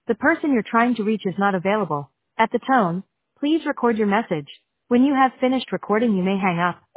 The person you're trying to reach is not available. At the tone, please record your message. When you have finished recording, you may hang up.